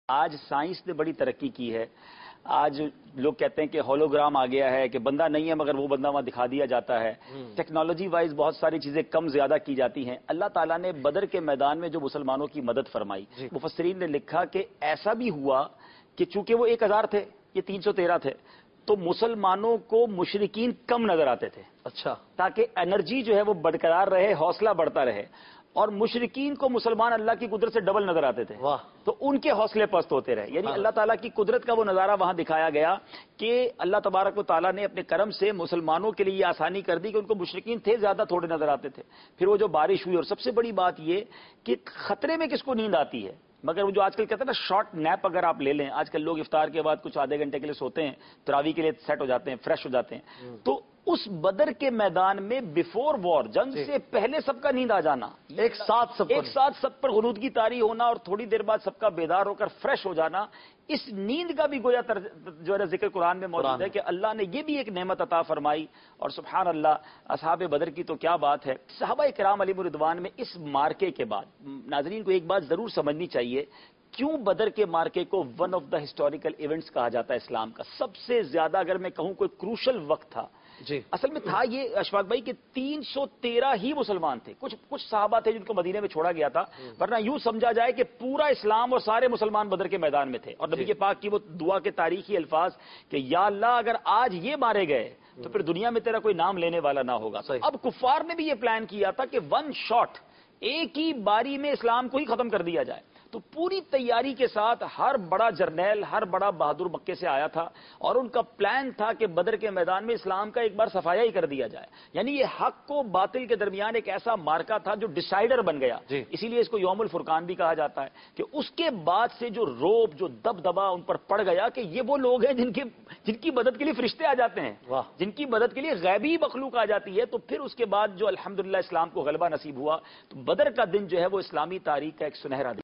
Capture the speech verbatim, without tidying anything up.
آج سائنس نے بڑی ترقی کی ہے. آج لوگ کہتے ہیں کہ ہولوگرام آ گیا ہے کہ بندہ نہیں ہے مگر وہ بندہ وہاں دکھا دیا جاتا ہے. ٹیکنالوجی وائز بہت ساری چیزیں کم زیادہ کی جاتی ہیں. اللہ تعالیٰ نے بدر کے میدان میں جو مسلمانوں کی مدد فرمائی, مفسرین نے لکھا کہ ایسا بھی ہوا کہ چونکہ وہ ایک ہزار تھے, یہ تین سو تیرہ تھے, تو مسلمانوں کو مشرکین کم نظر آتے تھے. اچھا, تاکہ انرجی جو ہے وہ برقرار رہے, حوصلہ بڑھتا رہے. اور مشرکین کو مسلمان اللہ کی قدرت سے ڈبل نظر آتے تھے. واہ. تو ان کے حوصلے پست ہوتے رہے. یعنی اللہ تعالیٰ کی قدرت کا وہ نظارہ وہاں دکھایا گیا کہ اللہ تبارک و تعالیٰ نے اپنے کرم سے مسلمانوں کے لیے یہ آسانی کر دی کہ ان کو مشرکین تھے زیادہ تھوڑے نظر آتے تھے. پھر وہ جو بارش ہوئی, اور سب سے بڑی بات یہ کہ خطرے میں کس کو نیند آتی ہے, مگر وہ جو آج کل کہتے ہیں نا شارٹ نیپ اگر آپ لے لیں, آج کل لوگ افطار کے بعد کچھ آدھے گھنٹے کے لیے سوتے ہیں, تراویح کے لیے سیٹ ہو جاتے ہیں, فریش ہو جاتے ہیں. تو اس بدر کے میدان میں بفور وار, جنگ سے پہلے سب کا نیند آ جانا, ایک ساتھ سب ایک ساتھ سب پر غنودگی طاری ہونا, اور تھوڑی دیر بعد سب کا بیدار ہو کر فریش ہو جانا, اس نیند کا بھی گویا جو ہے ذکر قرآن میں موجود ہے کہ اللہ نے یہ بھی ایک نعمت عطا فرمائی. اور سبحان اللہ, اصحاب بدر کی تو کیا بات ہے. صحابہ کرام علیہم رضوان میں اس مارکے کے بعد ناظرین کو ایک بات ضرور سمجھنی چاہیے, کیوں بدر کے مارکے کو one of the historical events کہا جاتا ہے اسلام کا. سب سے زیادہ اگر میں کہوں کوئی کروشل وقت تھا, جی اصل میں تھا یہ اشفاق بھائی کہ تین سو تیرہ ہی مسلمان تھے. کچھ کچھ صحابہ تھے جن کو مدینے میں چھوڑا گیا تھا, ورنہ یوں سمجھا جائے کہ پورا اسلام اور سارے مسلمان بدر کے میدان میں تھے. اور نبی کے پاک کی وہ دعا کے تاریخی الفاظ کہ یا اللہ اگر آج یہ مارے گئے تو پھر دنیا میں تیرا کوئی نام لینے والا نہ ہوگا. اب کفار نے بھی یہ پلان کیا تھا کہ ون شاٹ, ایک ہی باری میں اسلام کو ہی ختم کر دیا جائے. تو پوری تیاری کے ساتھ ہر بڑا جرنیل, ہر بڑا بہادر مکے سے آیا تھا, اور ان کا پلان تھا کہ بدر کے میدان میں اسلام کا ایک بار صفایا ہی کر دیا جائے. یعنی یہ حق کو باطل کے درمیان ایک ایسا مارکا تھا جو ڈیسائیڈر بن گیا. اسی لیے اس کو یوم الفرقان بھی کہا جاتا ہے کہ اس کے بعد سے جو روب, جو دبدبا ان پر پڑ گیا کہ یہ وہ لوگ ہیں جن کی جن کی مدد کے لیے فرشتے آ جاتے ہیں, جن کی مدد کے لیے غیبی مخلوق آ جاتی ہے. تو پھر اس کے بعد جو الحمدللہ اسلام کو غلبہ نصیب ہوا, تو بدر کا دن جو ہے وہ اسلامی تاریخ کا ایک سنہرا دن